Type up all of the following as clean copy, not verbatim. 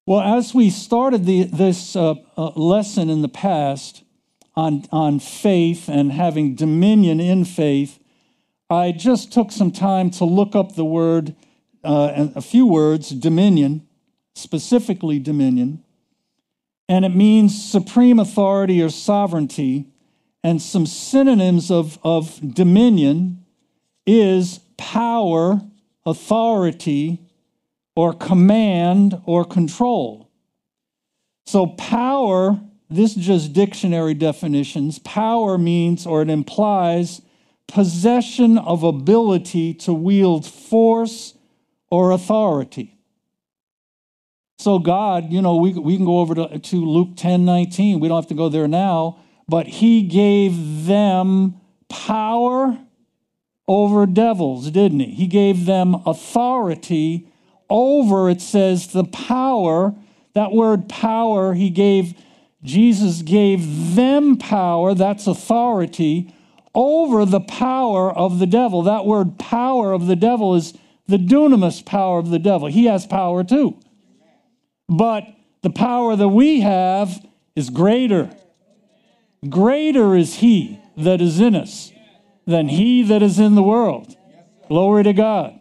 Well, as we started this lesson in the past on faith and having dominion in faith, I just took some time to look up the word, a few words, dominion, specifically dominion, and it means supreme authority or sovereignty, and some synonyms of dominion is power, authority, or command or control. So power, this is just dictionary definitions. Power means, or it implies, possession of ability to wield force or authority. So God, we can go over to Luke 10:19. We don't have to go there now, but he gave them power over devils, didn't he? He gave them authority over, it says, the power. That word power, Jesus gave them power, that's authority, over the power of the devil. That word power of the devil is the dunamis power of the devil. He has power too. But the power that we have is greater. Greater is he that is in us than he that is in the world. Glory to God.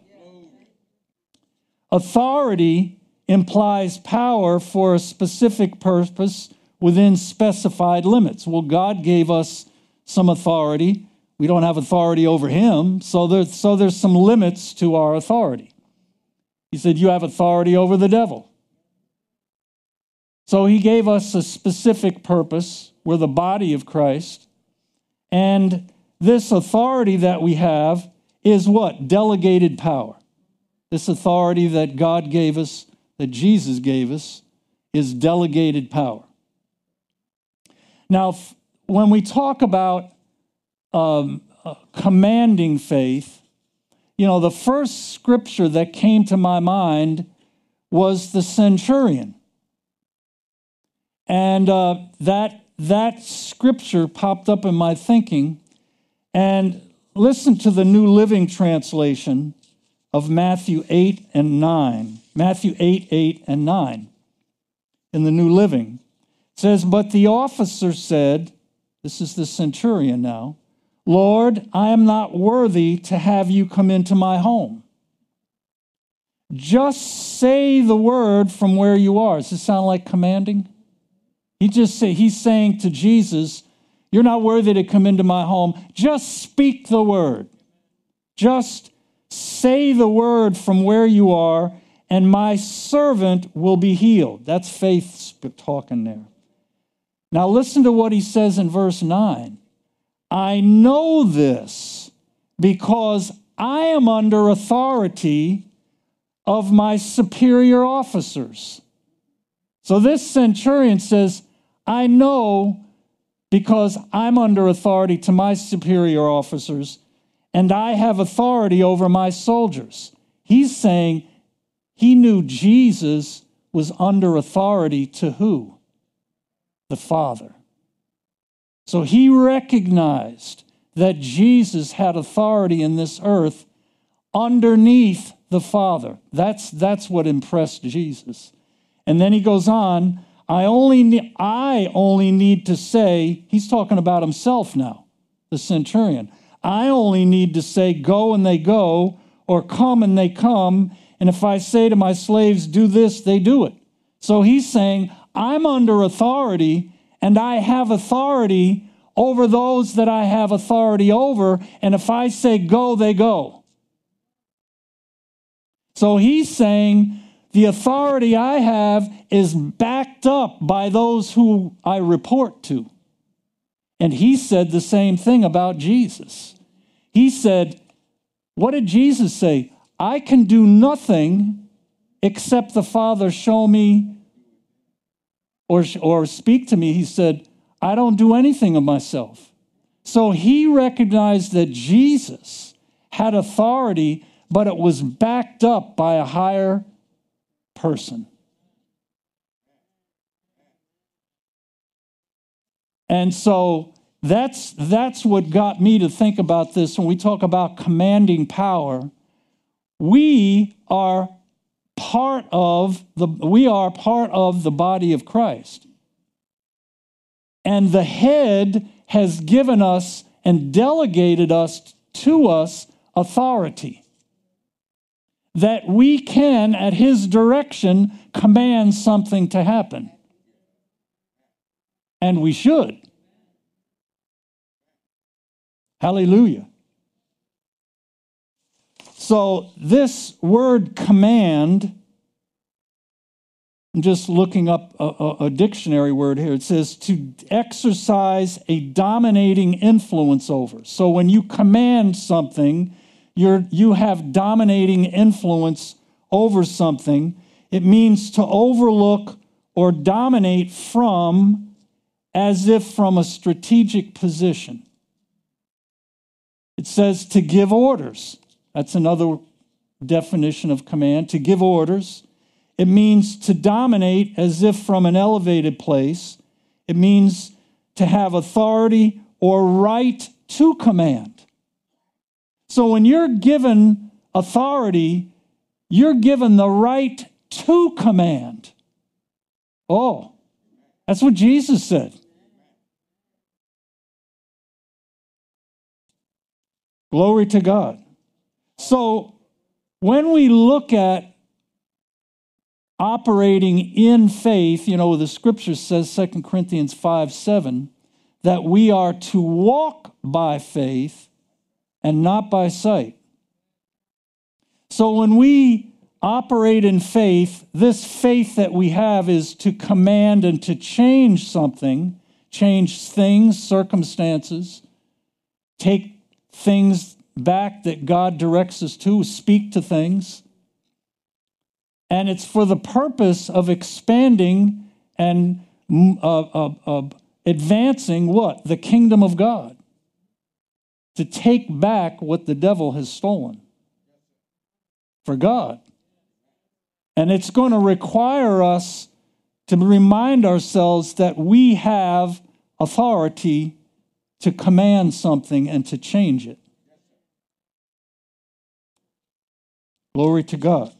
Authority implies power for a specific purpose within specified limits. Well, God gave us some authority. We don't have authority over him, so there's some limits to our authority. He said, you have authority over the devil. So he gave us a specific purpose. We're the body of Christ. And this authority that we have is what? Delegated power. This authority that God gave us, that Jesus gave us, is delegated power. Now, when we talk about commanding faith, the first scripture that came to my mind was the centurion. And that scripture popped up in my thinking. And listen to the New Living Translation of Matthew 8 and 9. Matthew 8 and 9 in the New Living. It says, but the officer said, this is the centurion now, Lord, I am not worthy to have you come into my home. Just say the word from where you are. Does this sound like commanding? He's saying to Jesus, you're not worthy to come into my home. Just speak the word. Just say the word from where you are, and my servant will be healed. That's faith talking there. Now listen to what he says in verse 9. I know this because I am under authority of my superior officers. So this centurion says, I know because I'm under authority to my superior officers, and I have authority over my soldiers. He's saying he knew Jesus was under authority to who? The Father. So he recognized that Jesus had authority in this earth underneath the Father. That's what impressed Jesus. And then he goes on, I only need to say, he's talking about himself now, the centurion. I only need to say, go and they go, or come and they come. And if I say to my slaves, do this, they do it. So he's saying, I'm under authority, and I have authority over those that I have authority over. And if I say go, they go. So he's saying, the authority I have is backed up by those who I report to. And he said the same thing about Jesus. He said, what did Jesus say? I can do nothing except the Father show me or speak to me. He said, I don't do anything of myself. So he recognized that Jesus had authority, but it was backed up by a higher person. And so that's what got me to think about this when we talk about commanding power. We are we are part of the body of Christ. And the head has given us and delegated to us authority, that we can, at his direction, command something to happen. And we should. Hallelujah. So this word command, I'm just looking up a dictionary word here. It says to exercise a dominating influence over. So when you command something, you have dominating influence over something. It means to overlook or dominate from, as if from a strategic position. It says to give orders. That's another definition of command, to give orders. It means to dominate as if from an elevated place. It means to have authority or right to command. So when you're given authority, you're given the right to command. Oh, that's what Jesus said. Glory to God. So when we look at operating in faith, the scripture says, 2 Corinthians 5:7, that we are to walk by faith and not by sight. So when we operate in faith, this faith that we have is to command and to change something, change things, circumstances, take things back that God directs us to, speak to things. And it's for the purpose of expanding and advancing what? The kingdom of God. To take back what the devil has stolen for God. And it's going to require us to remind ourselves that we have authority to command something and to change it. Glory to God.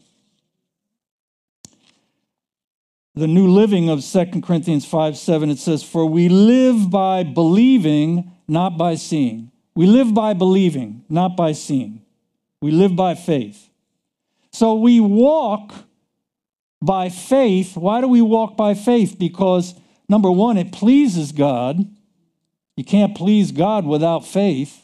The New Living of 2 Corinthians 5:7, it says, for we live by believing, not by seeing. We live by believing, not by seeing. We live by faith. So we walk by faith. Why do we walk by faith? Because, number one, it pleases God. You can't please God without faith.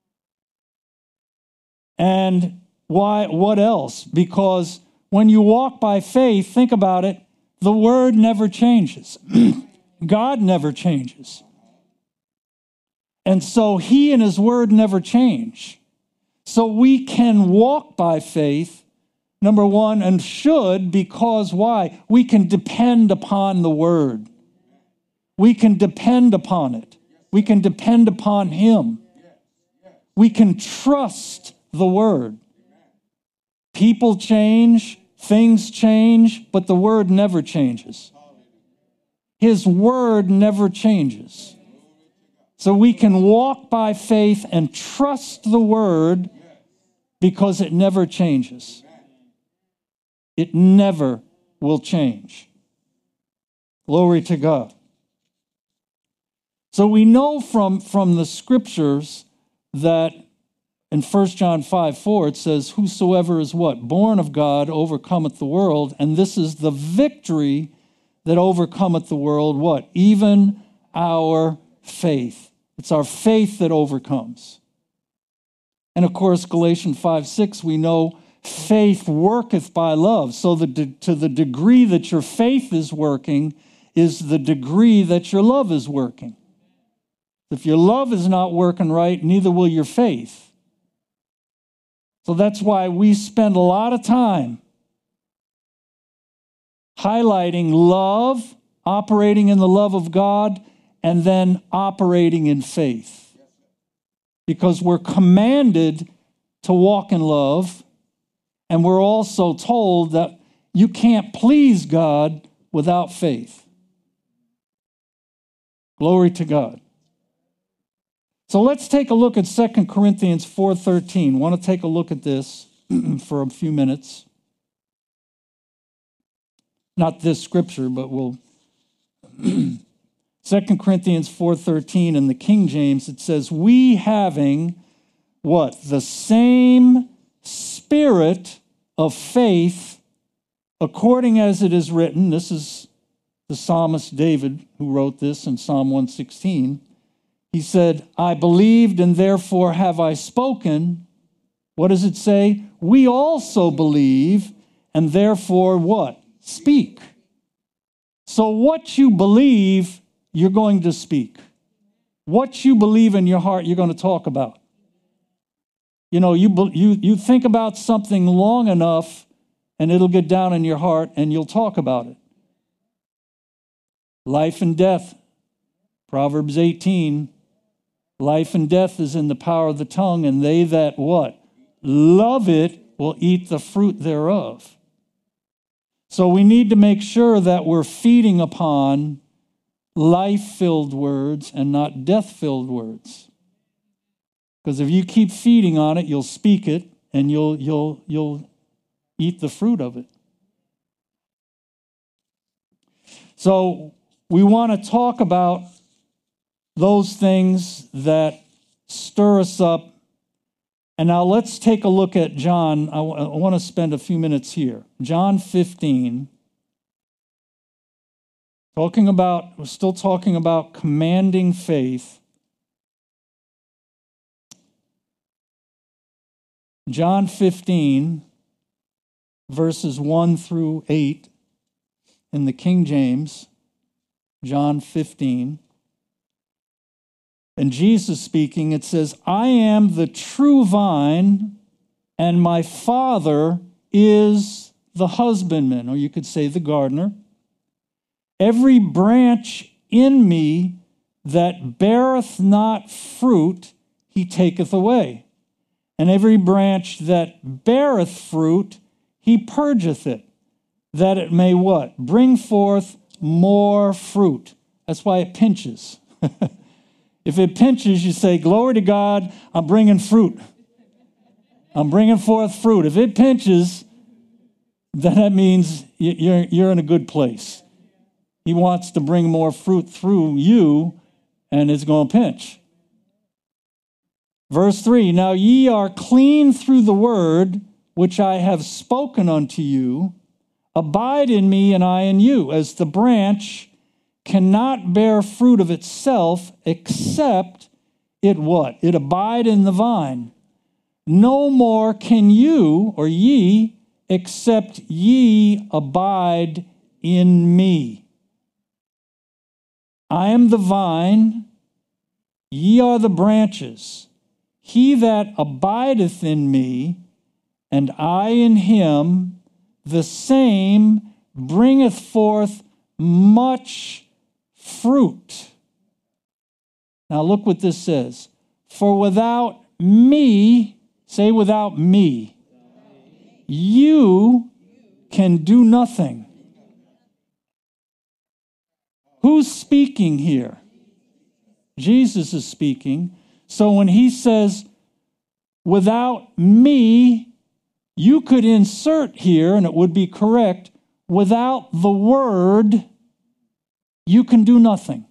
And why? What else? Because when you walk by faith, think about it, the word never changes. God never changes. And so he and his word never change. So we can walk by faith, number one, and should, because why? We can depend upon the word. We can depend upon it. We can depend upon him. We can trust the word. People change, things change, but the word never changes. His word never changes. So we can walk by faith and trust the word because it never changes. It never will change. Glory to God. So we know from the scriptures that in 1 John 5:4 it says, whosoever is what? Born of God overcometh the world, and this is the victory that overcometh the world, what? Even our faith. It's our faith that overcomes. And of course, Galatians 5:6, we know faith worketh by love. So to the degree that your faith is working is the degree that your love is working. If your love is not working right, neither will your faith. So that's why we spend a lot of time highlighting love, operating in the love of God, and then operating in faith. Because we're commanded to walk in love, and we're also told that you can't please God without faith. Glory to God. So let's take a look at 2 Corinthians 4:13. I want to take a look at this for a few minutes. not this scripture, but we'll 2 Corinthians 4:13 in the King James, it says, we having what? The same spirit of faith, according as it is written. This is the psalmist David who wrote this in Psalm 116. He said, I believed and therefore have I spoken. What does it say? We also believe and therefore what? Speak. So what you believe, you're going to speak. What you believe in your heart, you're going to talk about. You know, you think about something long enough and it'll get down in your heart and you'll talk about it. Life and death. Proverbs 18. Life and death is in the power of the tongue, and they that what? Love it will eat the fruit thereof. So we need to make sure that we're feeding upon life-filled words and not death-filled words. Because if you keep feeding on it, you'll speak it, and you'll eat the fruit of it. So we want to talk about those things that stir us up. And now let's take a look at John. I want to spend a few minutes here. John 15. We're still talking about commanding faith. John 15, verses 1 through 8 in the King James. John 15. And Jesus speaking, it says, I am the true vine, and my Father is the husbandman, or you could say the gardener. Every branch in me that beareth not fruit, he taketh away. And every branch that beareth fruit, he purgeth it, that it may what? Bring forth more fruit. That's why it pinches. If it pinches, you say, glory to God, I'm bringing fruit. I'm bringing forth fruit. If it pinches, then that means you're in a good place. He wants to bring more fruit through you, and it's going to pinch. Verse 3, now ye are clean through the word which I have spoken unto you. Abide in me, and I in you, as the branch cannot bear fruit of itself except it what? It abide in the vine. No more can you, or ye, except ye abide in me. I am the vine, ye are the branches. He that abideth in me, and I in him, the same bringeth forth much fruit. Now look what this says. For without me, say without me, you can do nothing. Who's speaking here? Jesus is speaking. So when he says, without me, you could insert here, and it would be correct, without the word, you can do nothing.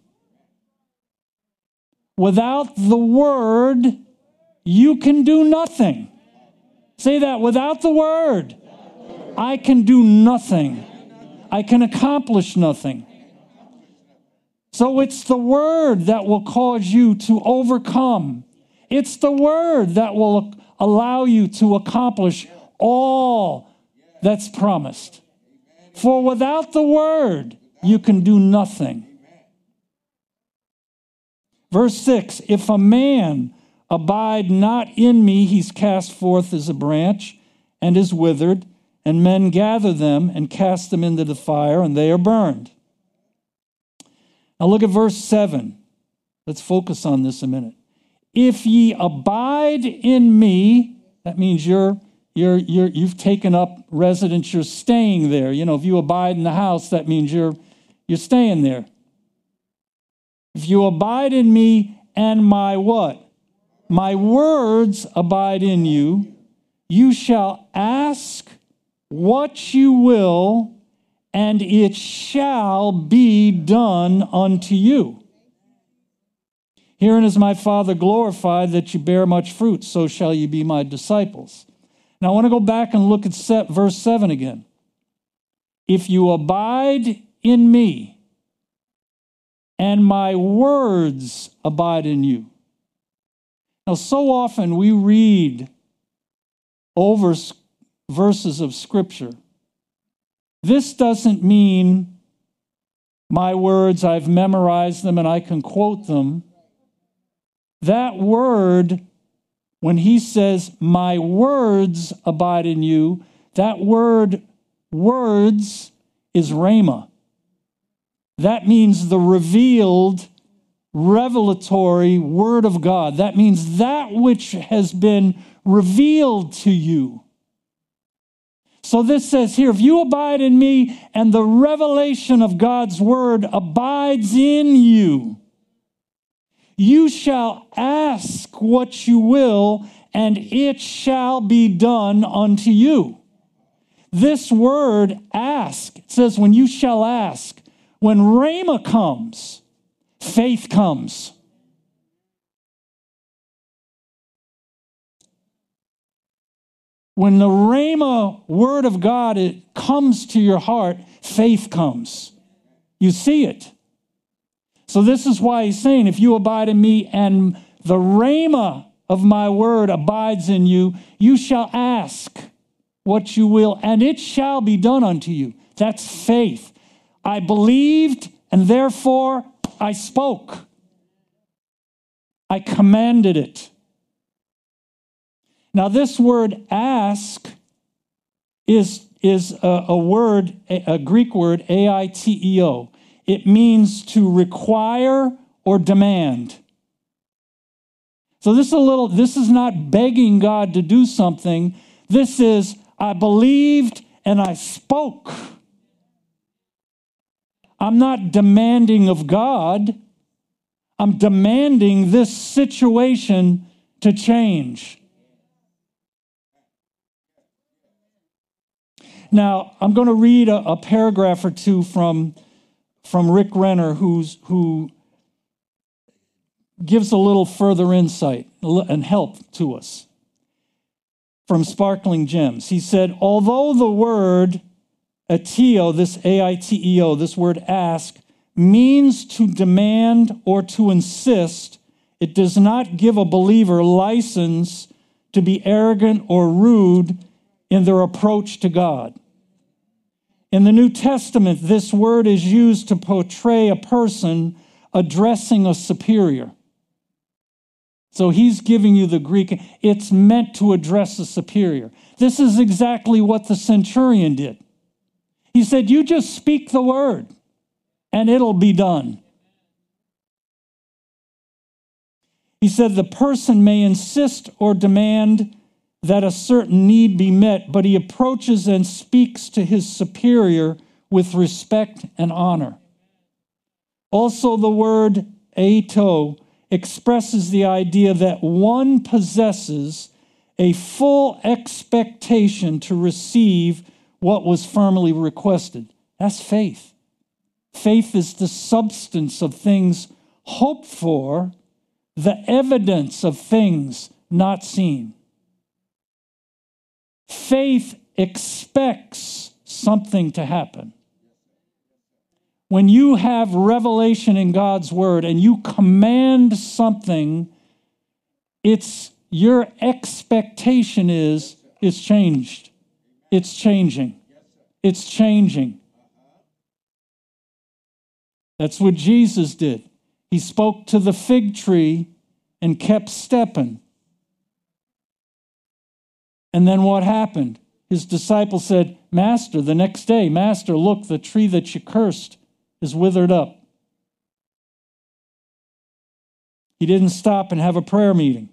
Without the word, you can do nothing. Say that, without the word, I can do nothing. I can accomplish nothing. So it's the word that will cause you to overcome. It's the word that will allow you to accomplish all that's promised. For without the word, you can do nothing. Verse 6, if a man abide not in me, he's cast forth as a branch and is withered, and men gather them and cast them into the fire, and they are burned. Now look at verse 7. Let's focus on this a minute. If ye abide in me, that means you've taken up residence, you're staying there. You know, if you abide in the house, that means you're staying there. If you abide in me and my what? My words abide in you, you shall ask what you will, and it shall be done unto you. Herein is my Father glorified, that you bear much fruit, so shall you be my disciples. Now I want to go back and look at verse 7 again. If you abide in me, and my words abide in you. Now, so often we read over verses of Scripture. This doesn't mean my words, I've memorized them and I can quote them. That word, when he says, my words abide in you, that word, words, is rhema. That means the revealed, revelatory word of God. That means that which has been revealed to you. So this says here, if you abide in me and the revelation of God's word abides in you, you shall ask what you will, and it shall be done unto you. This word, ask, it says when you shall ask. When rhema comes, faith comes. When the rhema word of God, it comes to your heart, faith comes. You see it. So this is why he's saying, if you abide in me and the rhema of my word abides in you, you shall ask what you will, and it shall be done unto you. That's faith. I believed, and therefore I spoke. I commanded it. Now, this word ask is a word, a Greek word, aiteo. It means to require or demand. So this is not begging God to do something. This is, I believed and I spoke. I'm not demanding of God. I'm demanding this situation to change. Now, I'm going to read a paragraph or two from Rick Renner, who gives a little further insight and help to us. From Sparkling Gems. He said, although the word ateo, this aiteo, this word ask, means to demand or to insist, it does not give a believer license to be arrogant or rude in their approach to God. In the New Testament, this word is used to portray a person addressing a superior. So he's giving you the Greek. It's meant to address a superior. This is exactly what the centurion did. He said, you just speak the word and it'll be done. He said the person may insist or demand that a certain need be met, but he approaches and speaks to his superior with respect and honor. Also, the word aito expresses the idea that one possesses a full expectation to receive what was firmly requested. That's faith. Faith is the substance of things hoped for, the evidence of things not seen. Faith expects something to happen. When you have revelation in God's word and you command something, it's your expectation is it's changed. It's changing. It's changing. That's what Jesus did. He spoke to the fig tree and kept stepping. And then what happened? His disciples said, Master, the next day, Master, look, the tree that you cursed is withered up. He didn't stop and have a prayer meeting.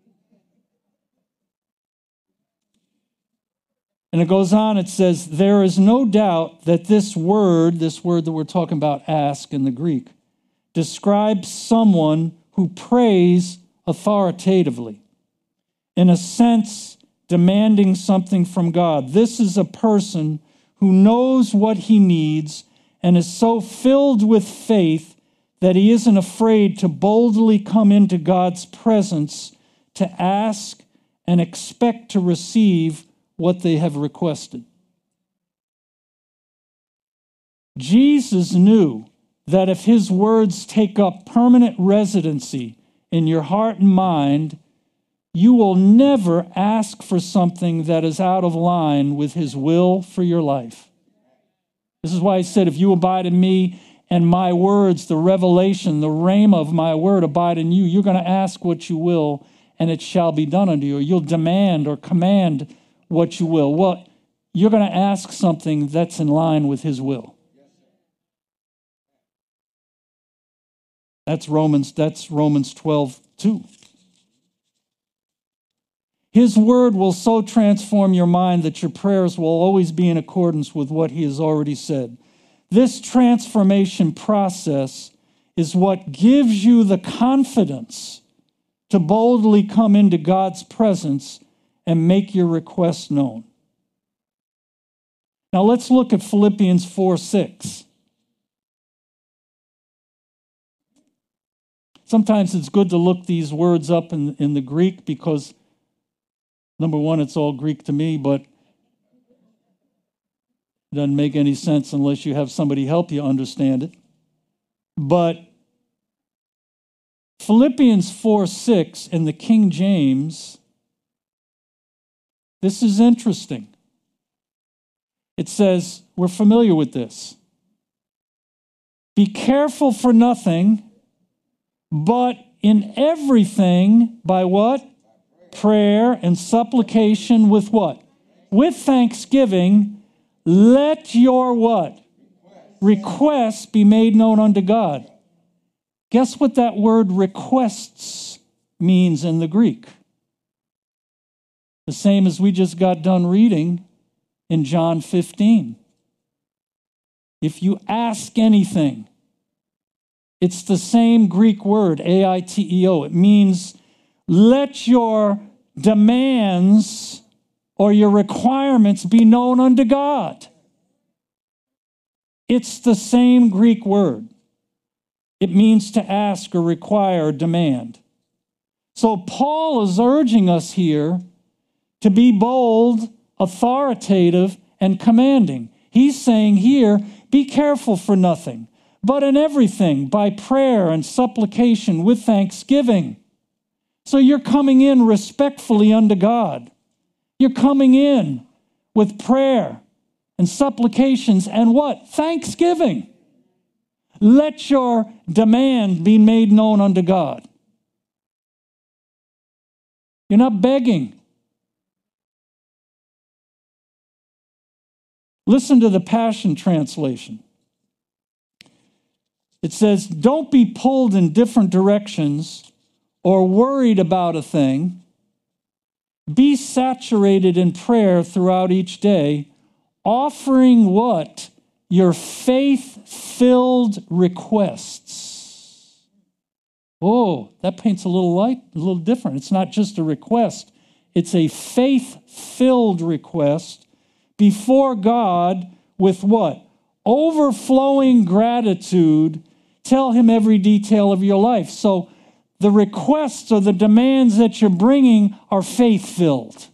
And it goes on, it says, there is no doubt that this word that we're talking about, ask in the Greek, describes someone who prays authoritatively. In a sense, demanding something from God. This is a person who knows what he needs and is so filled with faith that he isn't afraid to boldly come into God's presence to ask and expect to receive what they have requested. Jesus knew that if his words take up permanent residency in your heart and mind, you will never ask for something that is out of line with his will for your life. This is why he said, if you abide in me and my words, the revelation, the rhema of my word abide in you, you're going to ask what you will and it shall be done unto you. Or you'll demand or command what you will. Well, you're going to ask something that's in line with his will. That's Romans 12:2. His word will so transform your mind that your prayers will always be in accordance with what he has already said. This transformation process is what gives you the confidence to boldly come into God's presence and make your requests known. Now let's look at Philippians 4:6. Sometimes it's good to look these words up in the Greek because, number one, it's all Greek to me, but it doesn't make any sense unless you have somebody help you understand it. But Philippians 4:6 in the King James, this is interesting. It says, we're familiar with this. Be careful for nothing, but in everything, by what? Prayer and supplication with what? With thanksgiving, let your what? Requests be made known unto God. Guess what that word requests means in the Greek? The same as we just got done reading in John 15. If you ask anything, it's the same Greek word, aiteo. It means let your demands or your requirements be known unto God. It's the same Greek word. It means to ask or require or demand. So Paul is urging us here to be bold, authoritative, and commanding. He's saying here, be careful for nothing, but in everything, by prayer and supplication with thanksgiving. So you're coming in respectfully unto God. You're coming in with prayer and supplications and what? Thanksgiving. Let your demand be made known unto God. You're not begging. Listen to the Passion Translation. It says, don't be pulled in different directions or worried about a thing. Be saturated in prayer throughout each day, offering what? Your faith-filled requests. Oh, that paints a little light, a little different. It's not just a request. It's a faith-filled request before God with what? Overflowing gratitude. Tell him every detail of your life. So the requests or the demands that you're bringing are faith-filled.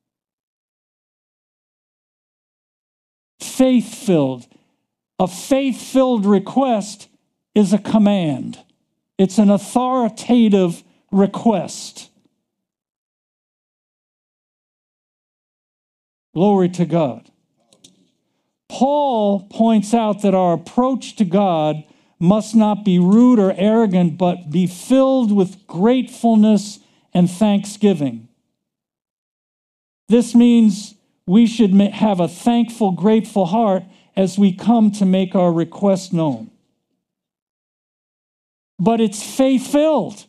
Faith-filled. A faith-filled request is a command. It's an authoritative request. Glory to God. Paul points out that our approach to God must not be rude or arrogant, but be filled with gratefulness and thanksgiving. This means we should have a thankful, grateful heart as we come to make our request known. But it's faith-filled.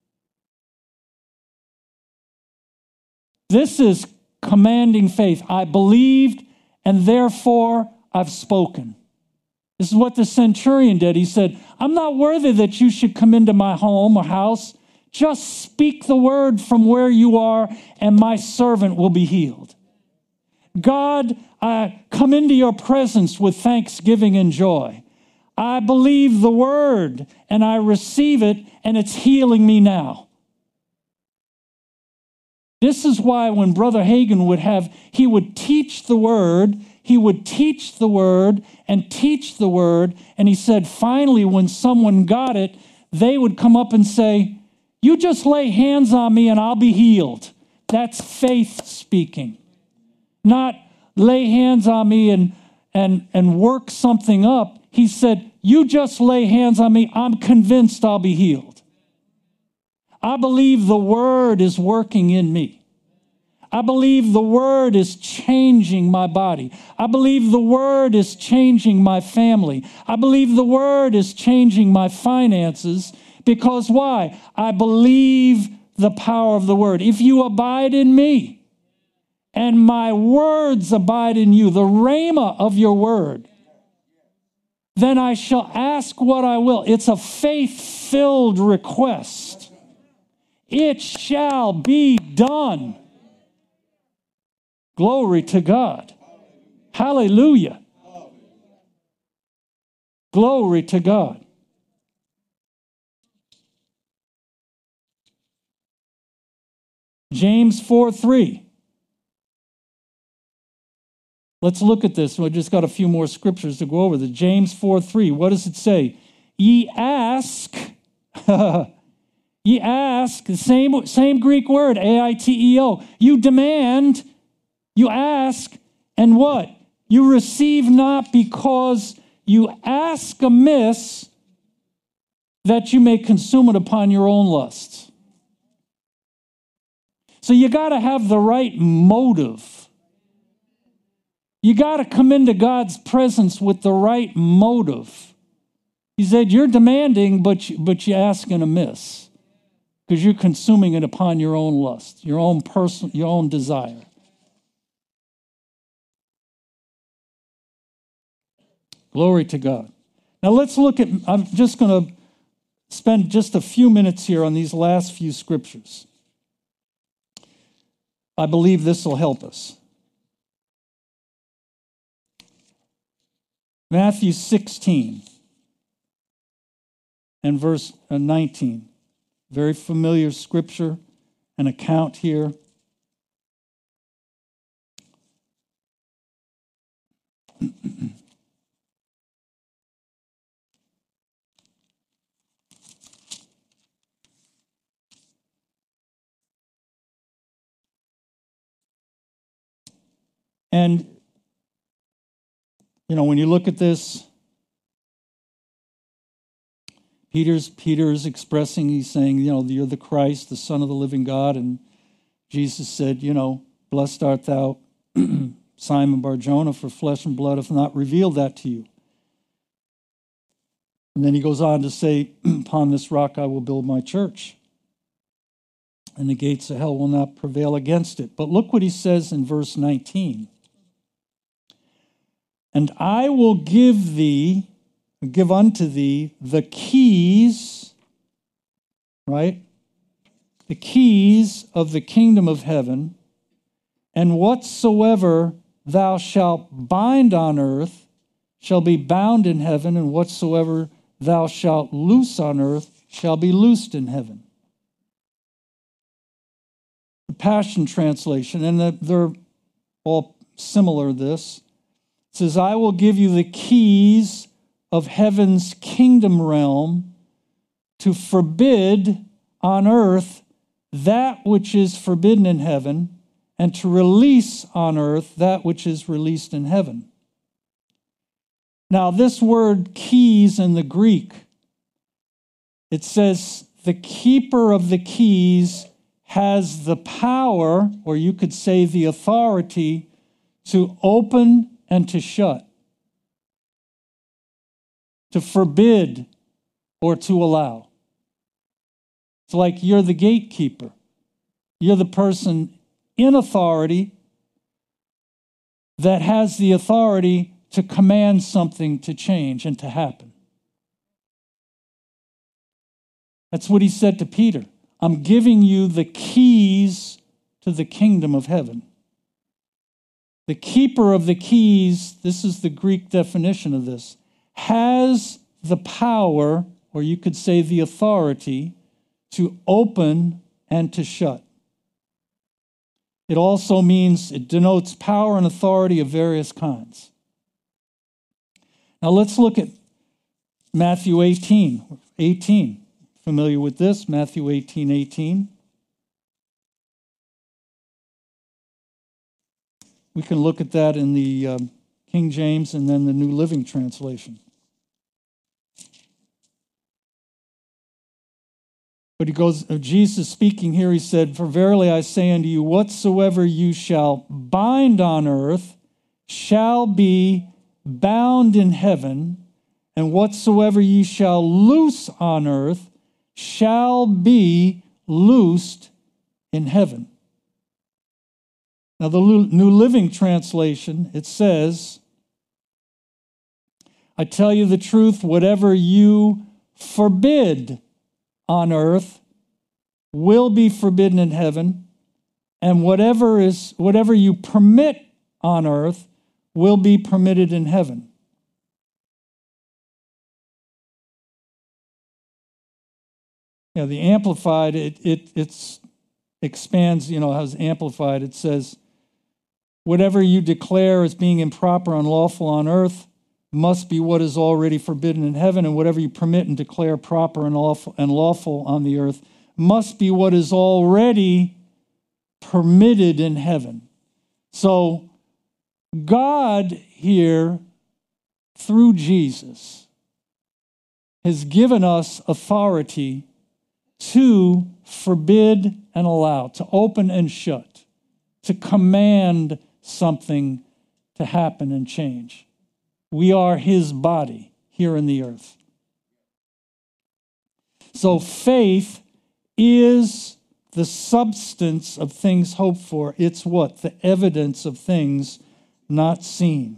This is commanding faith. I believed, and therefore I've spoken. This is what the centurion did. He said, I'm not worthy that you should come into my home or house. Just speak the word from where you are, and my servant will be healed. God, I come into your presence with thanksgiving and joy. I believe the word and I receive it, and it's healing me now. This is why when Brother Hagin he would teach the word, he would teach the word and teach the word. And he said, finally, when someone got it, they would come up and say, you just lay hands on me and I'll be healed. That's faith speaking. Not lay hands on me and work something up. He said, you just lay hands on me. I'm convinced I'll be healed. I believe the word is working in me. I believe the word is changing my body. I believe the word is changing my family. I believe the word is changing my finances. Because why? I believe the power of the word. If you abide in me and my words abide in you, the rhema of your word, then I shall ask what I will. It's a faith-filled request. It shall be done. Glory to God. Hallelujah. Glory to God. James 4:3. Let's look at this. We just got a few more scriptures to go over. The James 4:3. What does it say? Ye ask, ye ask, the same Greek word, aiteo. You demand, you ask, and what? You receive not because you ask amiss, that you may consume it upon your own lusts. So you got to have the right motive. You got to come into God's presence with the right motive. He said, you're demanding, but you're asking amiss, because you're consuming it upon your own lust, your own desire. Glory to God. Now let's look at, I'm just going to spend just a few minutes here on these last few scriptures. I believe this will help us. Matthew 16 and verse 19. Very familiar scripture, an account here. And, when you look at this, Peter's expressing, he's saying, you're the Christ, the Son of the living God. And Jesus said, blessed art thou, Simon Bar-Jonah, for flesh and blood hath not revealed that to you. And then he goes on to say, upon this rock I will build my church, and the gates of hell will not prevail against it. But look what he says in verse 19. And I will give unto thee the keys, right? The keys of the kingdom of heaven, and whatsoever thou shalt bind on earth shall be bound in heaven, and whatsoever thou shalt loose on earth shall be loosed in heaven. The Passion Translation, and they're all similar to this. It says, I will give you the keys of heaven's kingdom realm to forbid on earth that which is forbidden in heaven, and to release on earth that which is released in heaven. Now, this word keys in the Greek, it says the keeper of the keys has the power, or you could say the authority, to open and to shut, to forbid or to allow. It's like you're the gatekeeper. You're the person in authority that has the authority to command something to change and to happen. That's what he said to Peter. I'm giving you the keys to the kingdom of heaven. The keeper of the keys, this is the Greek definition of this, has the power, or you could say the authority, to open and to shut. It also means, it denotes power and authority of various kinds. Now let's look at Matthew 18. Familiar with this? Matthew 18:18. We can look at that in the King James and then the New Living Translation. But he goes, Jesus speaking here, he said, "For verily I say unto you, whatsoever you shall bind on earth shall be bound in heaven, and whatsoever ye shall loose on earth shall be loosed in heaven." Now, the New Living Translation, it says, "I tell you the truth, whatever you forbid on earth will be forbidden in heaven, and whatever you permit on earth will be permitted in heaven." Yeah, the Amplified, it expands, has Amplified. It says, "Whatever you declare as being improper, unlawful on earth must be what is already forbidden in heaven, and whatever you permit and declare proper and lawful on the earth must be what is already permitted in heaven." So God here, through Jesus, has given us authority to forbid and allow, to open and shut, to command something to happen and change. We are his body here in the earth. So faith is the substance of things hoped for. It's what? The evidence of things not seen.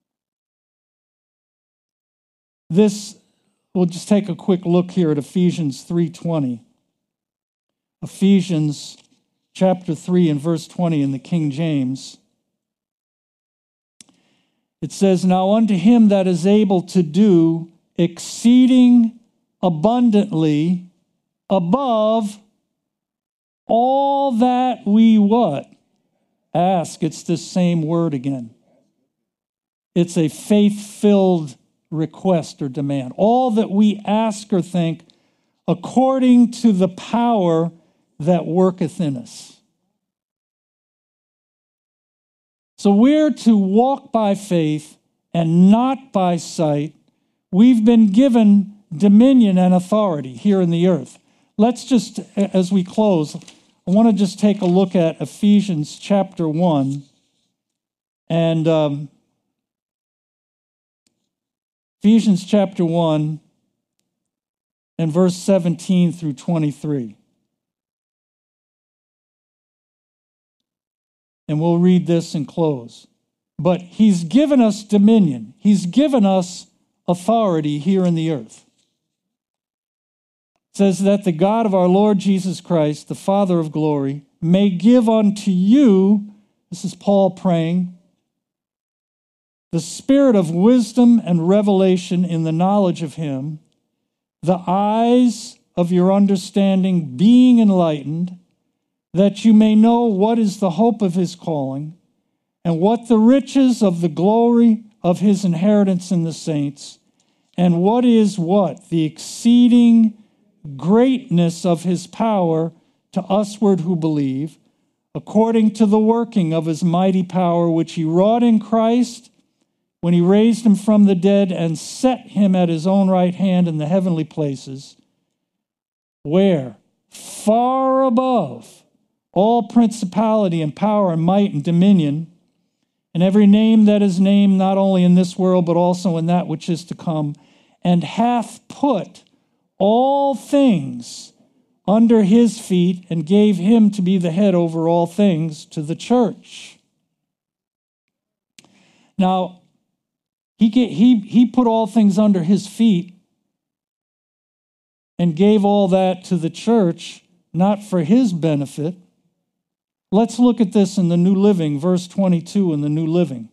We'll just take a quick look here at Ephesians 3:20. Ephesians chapter 3 and verse 20 in the King James. It says, "Now unto him that is able to do exceeding abundantly above all that we" what? Ask. It's the same word again. It's a faith-filled request or demand. All that we ask or think according to the power that worketh in us. So we're to walk by faith and not by sight. We've been given dominion and authority here in the earth. Let's just, as we close, I want to just take a look at Ephesians chapter 1. And Ephesians chapter 1 and verse 17 through 23. And we'll read this and close. But he's given us dominion. He's given us authority here in the earth. It says that the God of our Lord Jesus Christ, the Father of glory, may give unto you, this is Paul praying, the spirit of wisdom and revelation in the knowledge of him, the eyes of your understanding being enlightened, that you may know what is the hope of his calling, and what the riches of the glory of his inheritance in the saints, and what is what? The exceeding greatness of his power to usward who believe, according to the working of his mighty power, which he wrought in Christ, when he raised him from the dead and set him at his own right hand in the heavenly places, where? Far above all principality and power and might and dominion, and every name that is named, not only in this world, but also in that which is to come, and hath put all things under his feet, and gave him to be the head over all things to the church. Now, he put all things under his feet and gave all that to the church, not for his benefit, Let's look at this in the New Living, verse 22 in the New Living.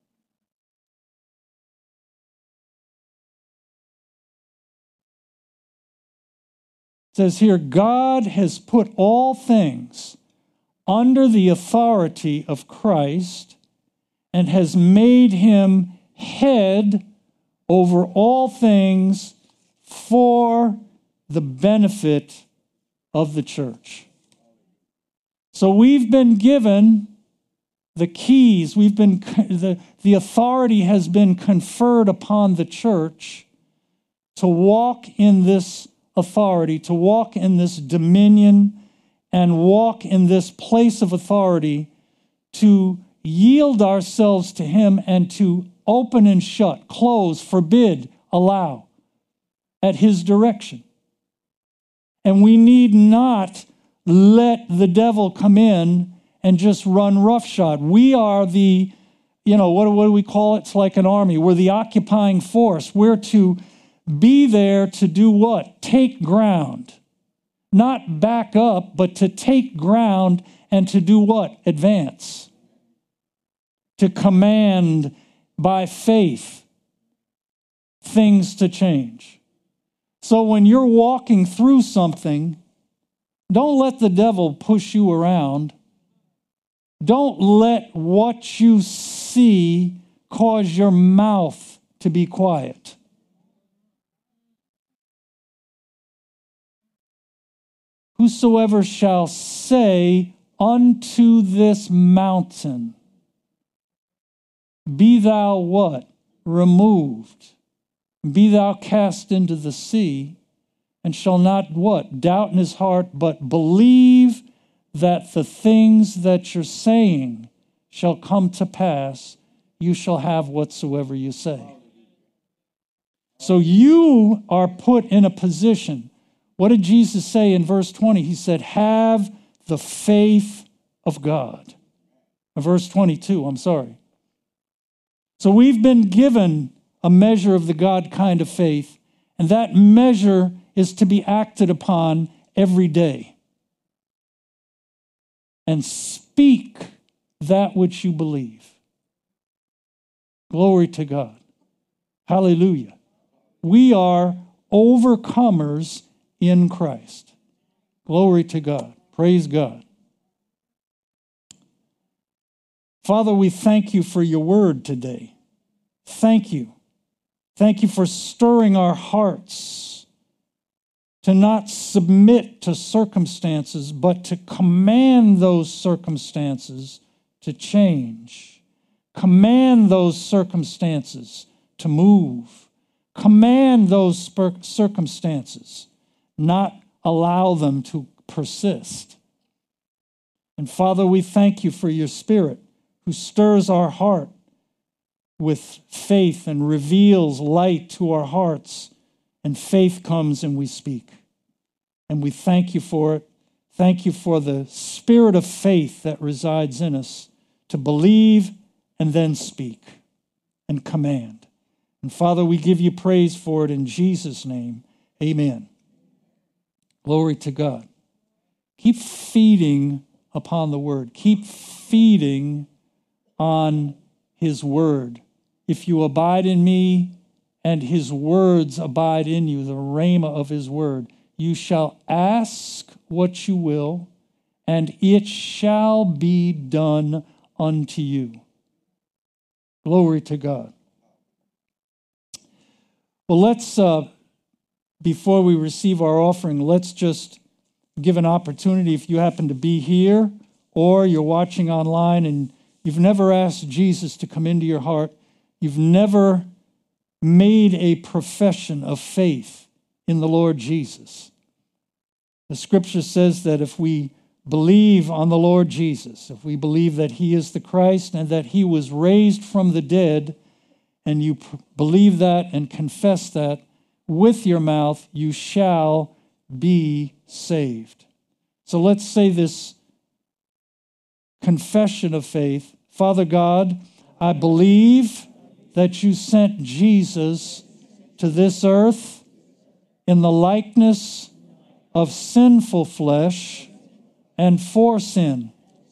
It says here, God has put all things under the authority of Christ and has made him head over all things for the benefit of the church. So we've been given the keys, the authority has been conferred upon the church to walk in this authority, to walk in this dominion, and walk in this place of authority, to yield ourselves to him and to open and shut, close, forbid, allow, at his direction. And we need not let the devil come in and just run roughshod. We are the, what do we call it? It's like an army. We're the occupying force. We're to be there to do what? Take ground. Not back up, but to take ground and to do what? Advance. To command by faith things to change. So when you're walking through something, don't let the devil push you around. Don't let what you see cause your mouth to be quiet. Whosoever shall say unto this mountain, be thou what? Removed. Be thou cast into the sea, and shall not what? Doubt in his heart, but believe that the things that you're saying shall come to pass, you shall have whatsoever you say. So you are put in a position. What did Jesus say in verse 20? He said, have the faith of God. Verse 22, I'm sorry. So we've been given a measure of the God kind of faith, and that measure is to be acted upon every day. And speak that which you believe. Glory to God. Hallelujah. We are overcomers in Christ. Glory to God. Praise God. Father, we thank you for your word today. Thank you. Thank you for stirring our hearts to not submit to circumstances, but to command those circumstances to change. Command those circumstances to move. Command those circumstances, not allow them to persist. And Father, we thank you for your Spirit who stirs our heart with faith and reveals light to our hearts, and faith comes and we speak. And we thank you for it. Thank you for the spirit of faith that resides in us to believe and then speak and command. And Father, we give you praise for it in Jesus' name. Amen. Glory to God. Keep feeding upon the word. Keep feeding on his word. If you abide in me and his words abide in you, the rhema of his word, you shall ask what you will, and it shall be done unto you. Glory to God. Well, let's, before we receive our offering, let's just give an opportunity if you happen to be here or you're watching online and you've never asked Jesus to come into your heart. You've never made a profession of faith in the Lord Jesus. The scripture says that if we believe on the Lord Jesus, if we believe that he is the Christ and that he was raised from the dead, and you believe that and confess that with your mouth, you shall be saved. So let's say this confession of faith. Father God, I believe that you sent Jesus to this earth in the likeness of sinful flesh and for sin.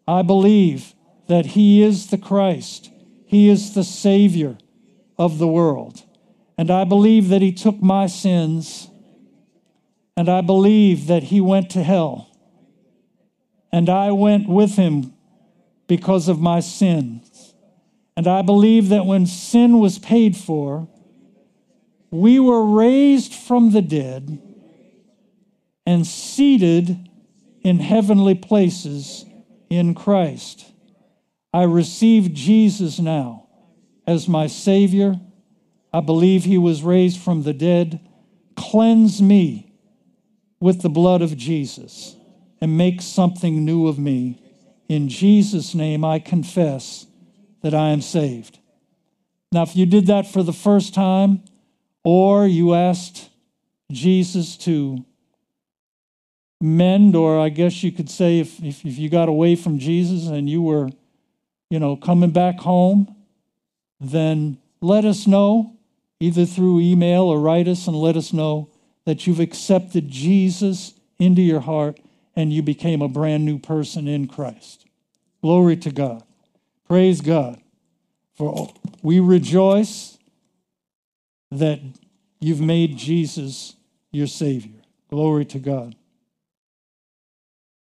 I believe that he is the Christ. He is the Savior of the world. And I believe that he took my sins. And I believe that he went to hell. And I went with him because of my sins. And I believe that when sin was paid for, we were raised from the dead and seated in heavenly places in Christ. I receive Jesus now as my Savior. I believe he was raised from the dead. Cleanse me with the blood of Jesus and make something new of me. In Jesus' name, I confess that I am saved. Now, if you did that for the first time, or you asked Jesus to mend, or I guess you could say if you got away from Jesus and you were, coming back home, then let us know, either through email or write us and let us know that you've accepted Jesus into your heart and you became a brand new person in Christ. Glory to God. Praise God. For we rejoice that you've made Jesus your Savior. Glory to God.